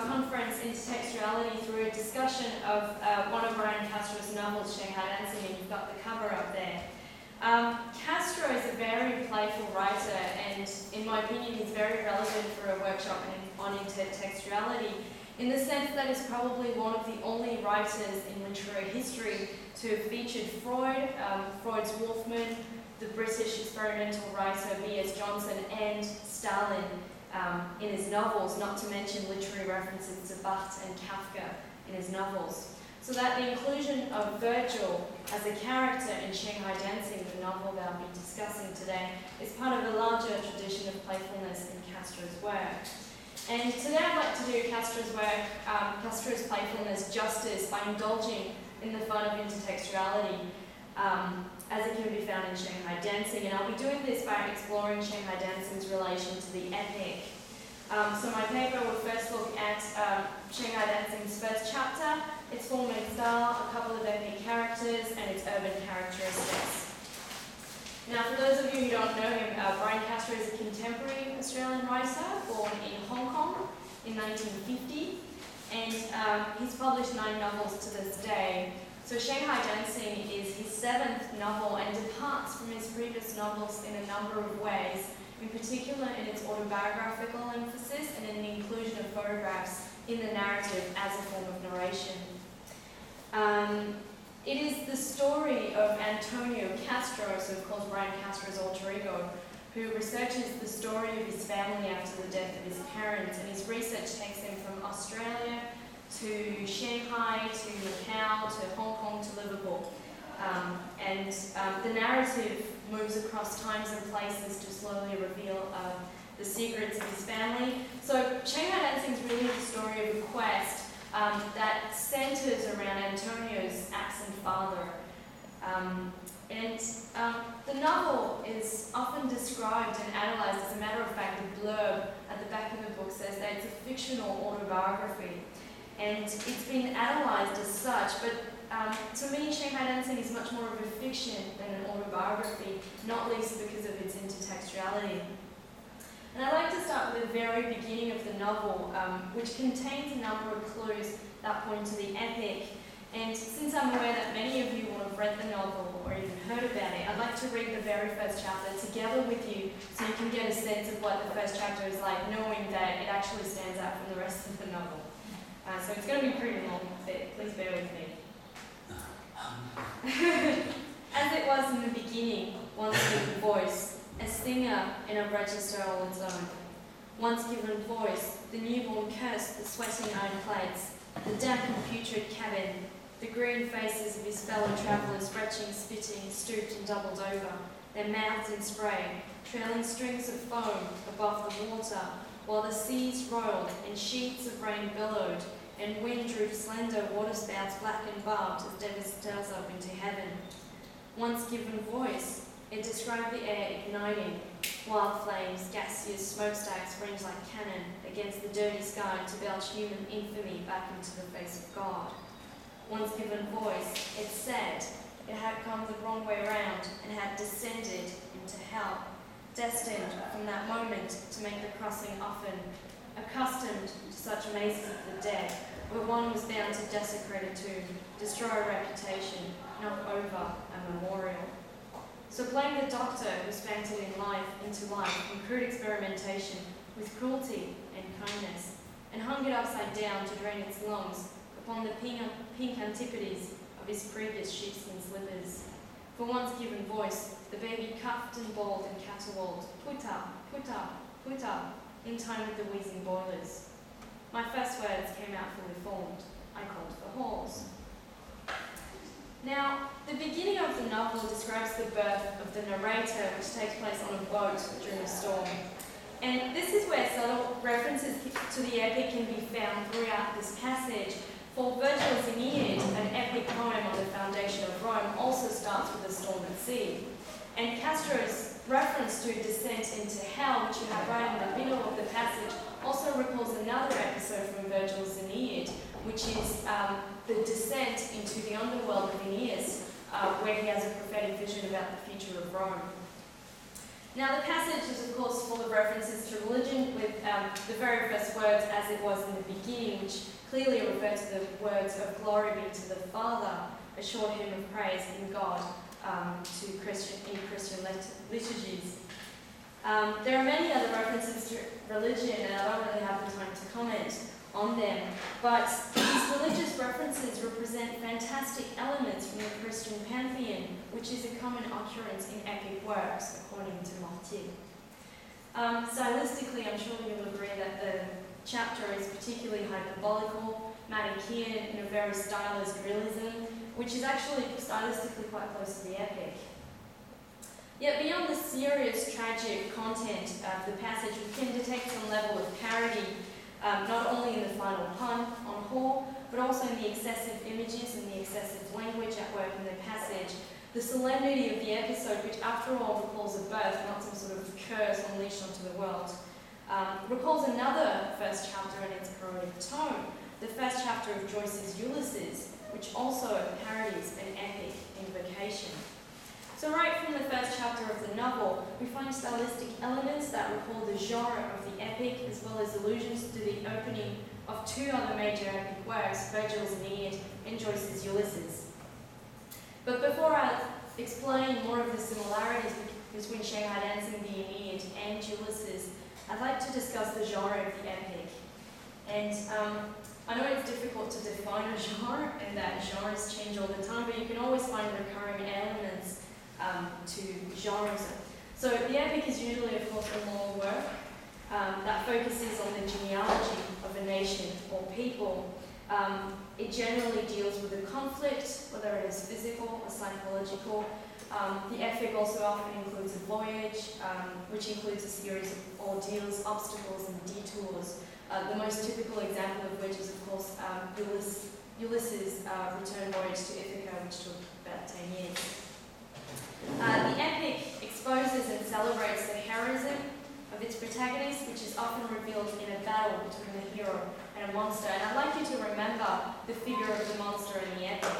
conference Intertextuality through a discussion of one of Brian Castro's novels, Shanghai Dancing, and you've got the cover up there. Castro is a very playful writer, and in my opinion he's very relevant for a workshop on intertextuality, in the sense that he's probably one of the only writers in literary history to have featured Freud, Freud's Wolfman, the British experimental writer B.S. Johnson, and Stalin in his novels, not to mention literary references to Barthes and Kafka in his novels. So that the inclusion of Virgil as a character in Shanghai Dancing, the novel that I'll be discussing today, is part of a larger tradition of playfulness in Castro's work. And today I'd like to do Castro's work, Castro's playfulness justice by indulging in the fun of intertextuality as it can be found in Shanghai Dancing. And I'll be doing this by exploring Shanghai Dancing's relation to the epic. So my paper will first look at Shanghai Dancing's first chapter, its form and style, a couple of epic characters, and its urban characteristics. Now, for those of you who don't know him, Brian Castro is a contemporary Australian writer born in Hong Kong in 1950, and he's published 9 novels to this day. So Shanghai Dancing is his 7th novel and departs from his previous novels in a number of ways, in particular in its autobiographical emphasis and in the inclusion of photographs in the narrative as a form of narration. It is the story of Antonio Castro, so called Brian Castro's alter ego, who researches the story of his family after the death of his parents, and his research takes him from Australia to Shanghai, to Macau, to Hong Kong, to Liverpool. The narrative moves across times and places to slowly reveal the secrets of his family. So Shanghai Dancing is really the story of a quest that centers around Antonio's absent father. The novel is often described and analysed. As a matter of fact, the blurb at the back of the book says that it's a fictional autobiography. And it's been analysed as such, but to me, Shanghai Dancing is much more of a fiction than an autobiography, not least because of its intertextuality. And I'd like to start with the very beginning of the novel, which contains a number of clues that point to the epic. And since I'm aware that many of you will have read the novel or even heard about it, I'd like to read the very first chapter together with you so you can get a sense of what the first chapter is like, knowing that it actually stands out from the rest of the novel. So it's going to be pretty long, please bear with me. As it was in the beginning, once given voice, a singer in a register all its own. Once given voice, the newborn cursed the sweating ironclads, the damp and putrid cabin, the green faces of his fellow travellers retching, spitting, stooped and doubled over, their mouths in spray, trailing strings of foam above the water, while the seas rolled and sheets of rain billowed, and wind drew slender waterspouts black and barbed as Davis tells up into heaven. Once given voice, it described the air igniting, wild flames, gaseous smokestacks fringed like cannon against the dirty sky to belch human infamy back into the face of God. Once given voice, it said it had come the wrong way around and had descended into hell, destined from that moment to make the crossing often, accustomed to such mazes of the dead, where one was bound to desecrate a tomb, destroy a reputation, knock over a memorial. So playing the doctor who spanked it into life in crude experimentation with cruelty and kindness, and hung it upside down to drain its lungs upon the pink antipodes of his previous sheepskin slippers. For once given voice, the baby cuffed and bawled and caterwauled, put up, put up, put up, in time with the wheezing boilers. My first words came out fully formed. I called for halls. Now, the beginning of the novel describes the birth of the narrator, which takes place on a boat during a storm. And this is where subtle references to the epic can be found throughout this passage. For Virgil's Aeneid, an epic poem on the foundation of Rome, also starts with a storm at sea. And Castro's reference to descent into hell, which you have right in the middle of the passage, also recalls another episode from Virgil's Aeneid, which is the descent into the underworld of Aeneas, where he has a prophetic vision about the future of Rome. Now the passage is of course full of references to religion, with the very first words, "as it was in the beginning," which clearly refer to the words of "glory be to the Father," a short hymn of praise in God in Christian liturgies. There are many other references to religion, and I don't really have the time to comment on them, but these religious references represent fantastic elements from the Christian pantheon, which is a common occurrence in epic works, according to Marty. Stylistically, I'm sure you'll agree that the chapter is particularly hyperbolical, Manichaean, in a very stylized realism, which is actually stylistically quite close to the epic. Yet beyond the serious, tragic content of the passage, we can detect some level of parody, not only in the final pun on Hall, but also in the excessive images and the excessive language at work in the passage. The solemnity of the episode, which after all recalls a birth, not some sort of curse unleashed onto the world, recalls another first chapter in its parodic tone, the first chapter of Joyce's Ulysses, which also parodies an epic invocation. So right from the first chapter of the novel, we find stylistic elements that recall the genre of the epic, as well as allusions to the opening of two other major epic works, Virgil's Aeneid and Joyce's Ulysses. But before I explain more of the similarities between Shanghai Dancing, the Aeneid, and Ulysses, I'd like to discuss the genre of the epic. And I know it's difficult to define a genre, and that genres change all the time, but you can always find recurring elements to genres. So the epic is usually, of course, a moral work that focuses on the genealogy of a nation or people. It generally deals with a conflict, whether it is physical or psychological. The epic also often includes a voyage, which includes a series of ordeals, obstacles, and detours. The most typical example of which is, of course, Ulysses' return voyage to Ithaca, which took about 10 years. The epic exposes and celebrates the heroism of its protagonist, which is often revealed in a battle between the hero and a monster. And I'd like you to remember the figure of the monster in the epic.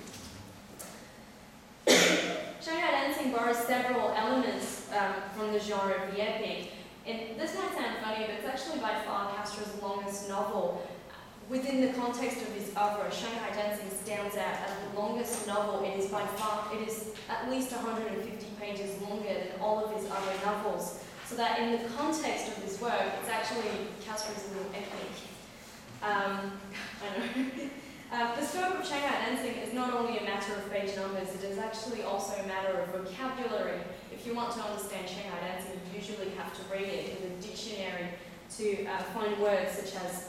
Shanghai Dancing borrows several elements from the genre of the epic. And this might sound funny, but it's actually by far Castro's longest novel. Within the context of his oeuvre, Shanghai Dancing stands out as the longest novel. It is at least 150 pages longer than all of his other novels. So that in the context of his work, it's actually Castro's little epic. I know. The scope of Shanghai Dancing is not only a matter of page numbers, it is actually also a matter of vocabulary. If you want to understand Shanghai Dancing, you usually have to read it in the dictionary to find words such as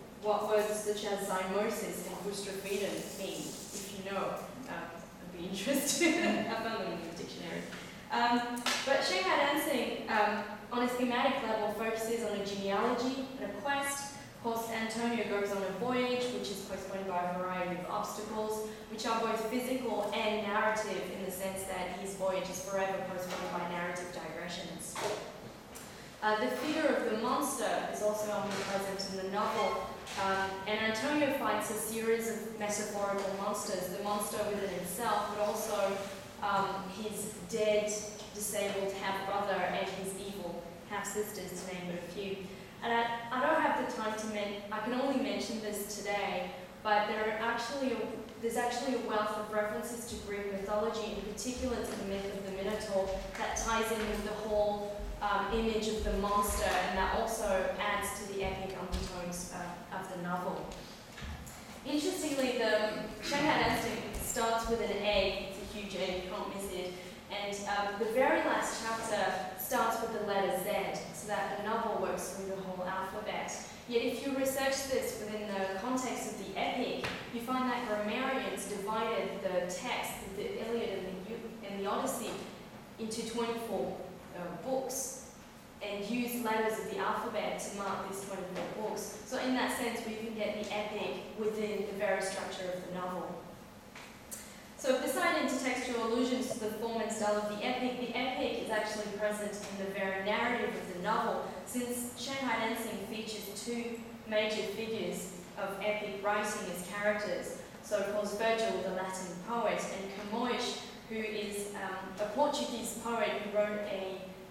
zymosis and boustropheden mean. If you know, I'd be interested. I found them in the dictionary. But Shanghai Dancing, on a thematic level, focuses on a genealogy and a quest. Of course, Antonio goes on a voyage, which is postponed by a variety of obstacles, which are both physical and narrative, in the sense that his voyage is forever postponed by narrative digressions. The figure of the monster is also omnipresent in the novel, and Antonio fights a series of metaphorical monsters, the monster within himself, but also his dead, disabled half-brother and his evil half-sisters, to name but a few. And I don't have the time to I can only mention this today, but there's actually a wealth of references to Greek mythology, in particular to the myth of the Minotaur, that ties in with the whole image of the monster, and that also adds to the epic undertones of the novel. Interestingly, the Shanghai Dancing starts with an A. It's a huge A, you can't miss it. And the very last chapter starts with the letter Z, so that the novel works through the whole alphabet. Yet if you research this within the context of the epic, you find that grammarians divided the text of the Iliad and the Odyssey into 24 books, and used letters of the alphabet to mark these 24 books. So in that sense, we can get the epic within the very structure of the novel. So beside intertextual allusions to the form and style of the epic is actually present in the very narrative of the novel, since Shanghai Dancing features two major figures of epic writing as characters. So of course Virgil, the Latin poet, and Camões, who is a Portuguese poet who wrote a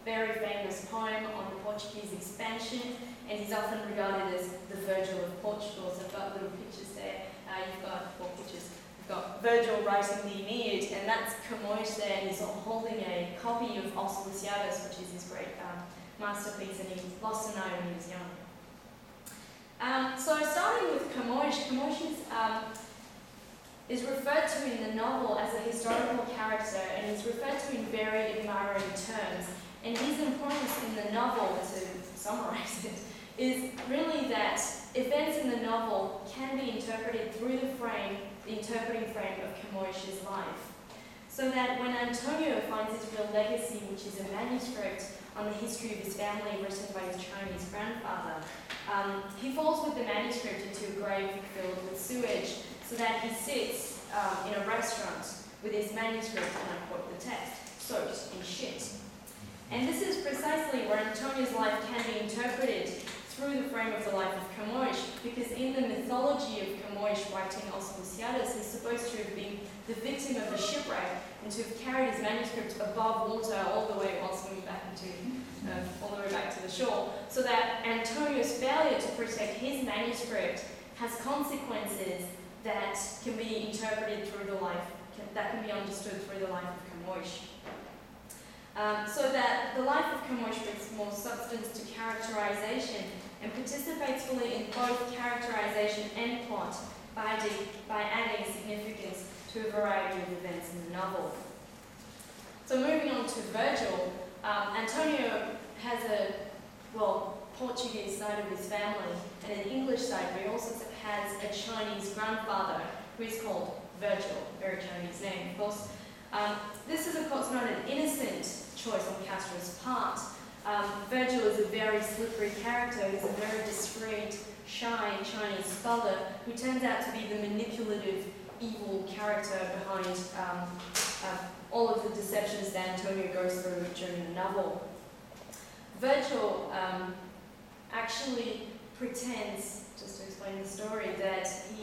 very famous poem on the Portuguese expansion, and he's often regarded as the Virgil of Portugal. So I've got little pictures there. You've got 4 pictures. You've got Virgil writing the Aeneid, and that's Camões there, and he's holding a copy of Os Lusíadas, which is his great masterpiece, and he lost an eye when he was young. So starting with Camões, is referred to in the novel as a historical character, and is referred to in very admiring terms. And his importance in the novel, to summarize it, is really that events in the novel can be interpreted through the interpreting frame of Camões' life. So that when Antonio finds his real legacy, which is a manuscript on the history of his family written by his Chinese grandfather, he falls with the manuscript into a grave filled with sewage, so that he sits in a restaurant with his manuscript, and I quote the text, soaked in shit. And this is precisely where Antonio's life can be interpreted through the frame of the life of Camões, because in the mythology of Camões writing Os Lusíadas, he's supposed to have been the victim of a shipwreck and to have carried his manuscript above water all the way while swimming back all the way back to the shore, so that Antonio's failure to protect his manuscript has consequences that can be interpreted through the life, that can be understood through the life of Camões. So that the life of Camões brings more substance to characterization and participates fully in both characterization and plot by adding significance to a variety of events in the novel. So moving on to Virgil, Antonio has a, Portuguese side of his family and an English side, but he also has a Chinese grandfather who is called Virgil, very Chinese name, of course. This is, of course, not an innocent choice on Castro's part. Virgil is a very slippery character. He's a very discreet, shy Chinese scholar who turns out to be the manipulative, evil character behind all of the deceptions that Antonio goes through during the novel. Virgil actually pretends, just to explain the story, that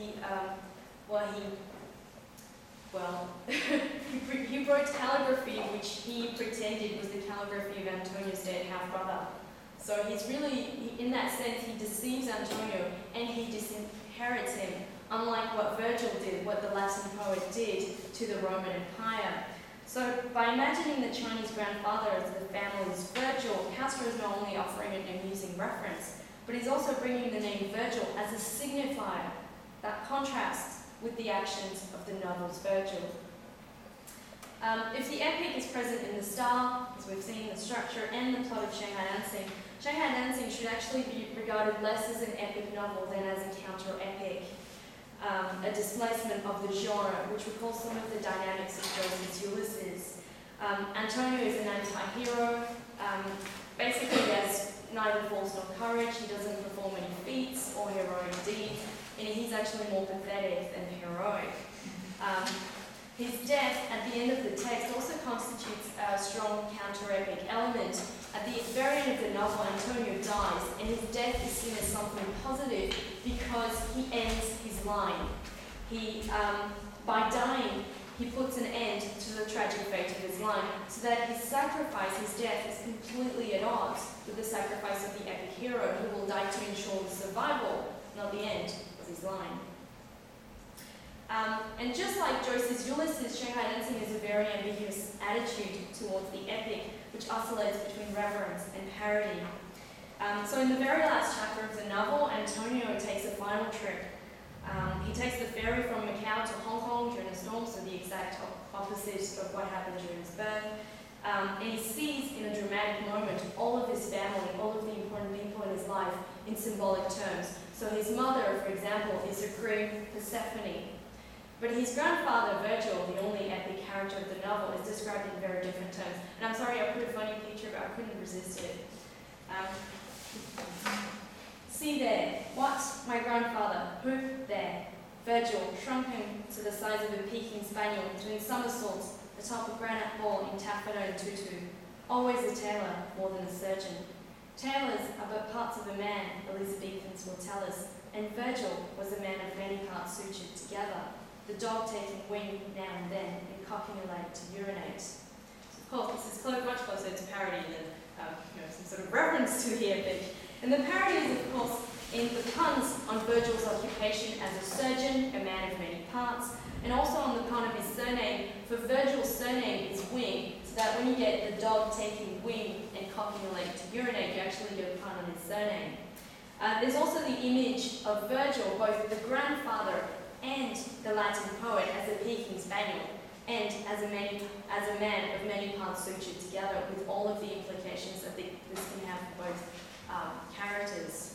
he wrote calligraphy which he pretended was the calligraphy of Antonio's dead half-brother. So he's really, in that sense, he deceives Antonio and he disinherits him, unlike what Virgil did, what the Latin poet did to the Roman Empire. So by imagining the Chinese grandfather as the family's Virgil, Castro is not only offering an amusing reference, but he's also bringing the name Virgil as a signifier that contrasts with the actions of the novel's Virgil. If the epic is present in the style, as we've seen, the structure and the plot of Shanghai Dancing should actually be regarded less as an epic novel than as a counter-epic, a displacement of the genre, which recalls some of the dynamics of Joyce's Ulysses. Antonio is an anti-hero. Basically, he has neither force nor courage. He doesn't perform any feats or heroic deeds, and he's actually more pathetic than heroic. His death at the end of the text also constitutes a strong counter-epic element. At the very end of the novel, Antonio dies, and his death is seen as something positive because he ends his line. By dying, he puts an end to the tragic fate of his line, so that his sacrifice, his death, is completely at odds with the sacrifice of the epic hero who will die to ensure the survival, not the end of his line. And just like Joyce's Ulysses, Shanghai Dancing has a very ambiguous attitude towards the epic, which oscillates between reverence and parody. So in the very last chapter of the novel, Antonio takes a final trip. He takes the ferry from Macau to Hong Kong during a storm, so the exact opposite of what happened during his birth. And he sees in a dramatic moment all of his family, all of the important people in his life in symbolic terms. So his mother, for example, is the Greek Persephone. But his grandfather, Virgil, the only epic character of the novel, is described in very different terms. And I'm sorry, I put a funny picture, but I couldn't resist it. See there, what? My grandfather. Who? There. Virgil, shrunken to the size of a Peking spaniel, doing somersaults atop a granite wall in taffeta and tutu. Always a tailor, more than a surgeon. Tailors are but parts of a man, Elizabethans will tell us, and Virgil was a man of many parts sutured together, the dog taking wing now and then and cocking a leg to urinate. Of course, this is much closer to parody than some sort of reference to the epic. And the parody is, of course, in the puns on Virgil's occupation as a surgeon, a man of many parts, and also on the pun of his surname, for Virgil's surname is Wing, so that when you get the dog taking wing and cocking a leg to urinate, you actually get a pun on his surname. There's also the image of Virgil, both the grandfather and the Latin poet, as a Peking spaniel, and as a man of many parts sutured together, with all of the implications that this can have for both characters.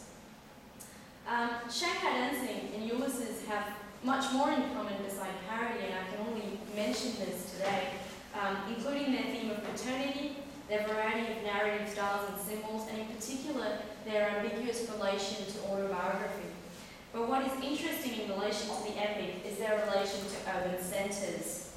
Shanghai Dancing and Ulysses have much more in common beside parody, and I can only mention this today, including their theme of paternity, their variety of narrative styles and symbols, and in particular, their ambiguous relation to autobiography. But what is interesting in relation to the epic is their relation to urban centres.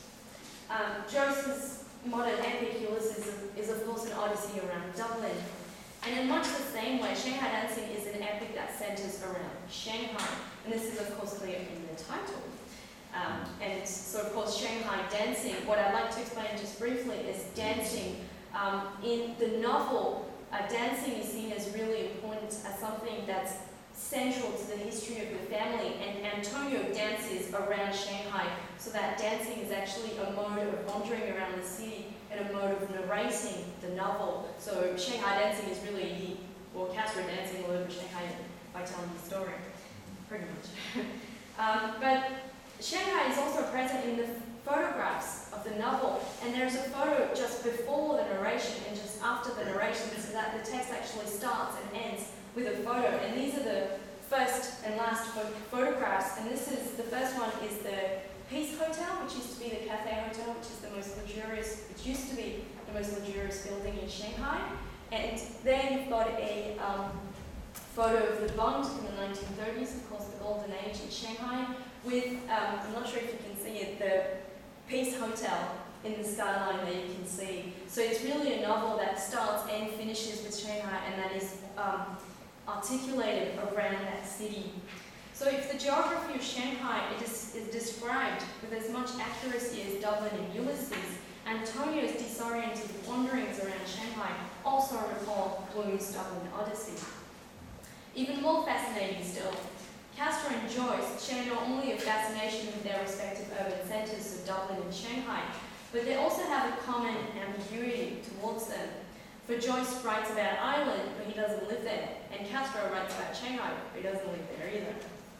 Joyce's modern epic, Ulysses, is of course an odyssey around Dublin. And in much the same way, Shanghai Dancing is an epic that centres around Shanghai. And this is of course clear in the title. And so of course Shanghai Dancing, what I'd like to explain just briefly is dancing. In the novel, dancing is seen as really important, as something that's central to the history of the family, and Antonio dances around Shanghai, so that dancing is actually a mode of wandering around the city and a mode of narrating the novel. So Shanghai Dancing is really Castro dancing all over Shanghai by telling the story, pretty much. But Shanghai is also present in the photographs of the novel, and there's a photo just before the narration and just after the narration, so that the text actually starts and ends with a photo. And these are the first and last photographs, and this is, the first one is the Peace Hotel, which used to be the Cathay Hotel, which is the most luxurious, which used to be the most luxurious building in Shanghai. And there you've got a photo of the Bund in the 1930s, of course the golden age in Shanghai, with, I'm not sure if you can see it, the Peace Hotel in the skyline there you can see. So it's really a novel that starts and finishes with Shanghai, and that is articulated around that city. So if the geography of Shanghai is described with as much accuracy as Dublin and Ulysses, Antonio's disoriented wanderings around Shanghai also recall Bloom's Dublin Odyssey. Even more fascinating still, Castro and Joyce share not only a fascination with their respective urban centres of Dublin and Shanghai, but they also have a common ambiguity towards them. For Joyce writes about Ireland, but he doesn't live there, and Castro writes about Shanghai, but he doesn't live there either.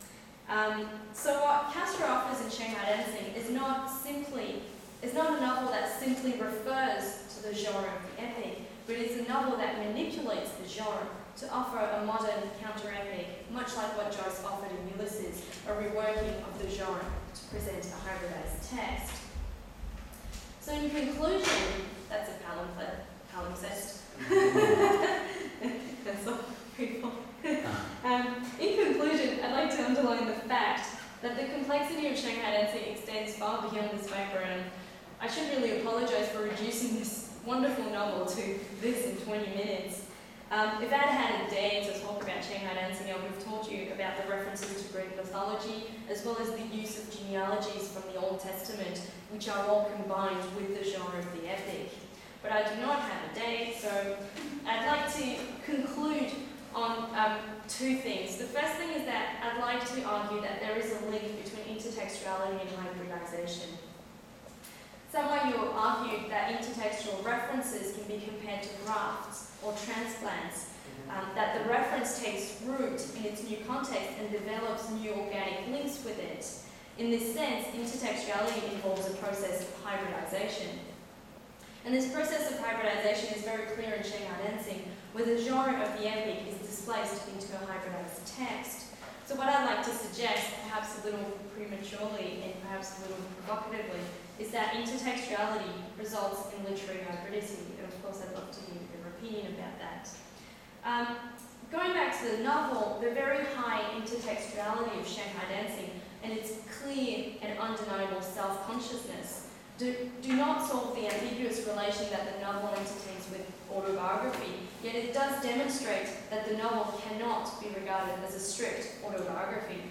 So what Castro offers in Shanghai Dancing is not a novel that simply refers to the genre of the epic, but it's a novel that manipulates the genre to offer a modern counter-epic, much like what Joyce offered in Ulysses, a reworking of the genre to present a hybridized text. So in conclusion, that's a palimpsest. That's all people. In conclusion, I'd like to underline the fact that the complexity of Shanghai Dancing extends far beyond this paper, and I should really apologise for reducing this wonderful novel to this in 20 minutes. If I'd had a day to talk about Shanghai Dancing, I would have told you about the references to Greek mythology, as well as the use of genealogies from the Old Testament, which are all combined with the genre of the epic. But I do not have a day, so I'd like to conclude on two things. The first thing is that I'd like to argue that there is a link between intertextuality and hybridization. Someone will argue that intertextual references can be compared to grafts or transplants, that the reference takes root in its new context and develops new organic links with it. In this sense, intertextuality involves a process of hybridization. And this process of hybridization is very clear in Shanghai Dancing, where the genre of the epic is displaced into a hybridized text. So what I'd like to suggest, perhaps a little prematurely and perhaps a little provocatively, is that intertextuality results in literary hybridity. And of course, I'd love to hear your opinion about that. Going back to the novel, the very high intertextuality of Shanghai Dancing and its clear and undeniable self-consciousness do not solve the ambiguous relation that the novel entertains with autobiography, yet it does demonstrate that the novel cannot be regarded as a strict autobiography.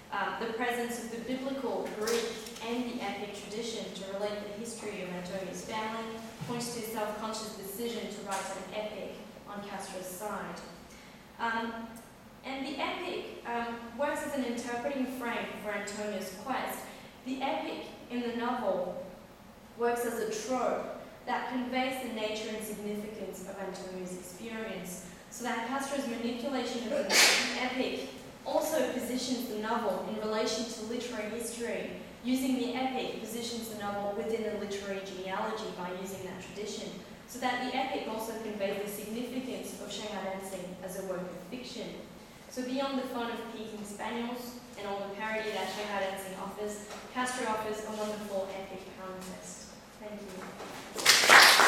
the presence of the biblical, Greek, and the epic tradition to relate the history of Antonio's family points to a self-conscious decision to write an epic on Castro's side. And the epic works as an interpreting frame for Antonio's quest. The epic in the novel works as a trope that conveys the nature and significance of Antonio's experience, so that Castro's manipulation of the epic also positions the novel in relation to literary history. Using the epic positions the novel within a literary genealogy by using that tradition, so that the epic also conveys the significance of Shanghai Dancing as a work of fiction. So beyond the fun of Peking Spaniels and all the parody that Shanghai Dancing offers, Castro offers a wonderful epic contest. Thank you.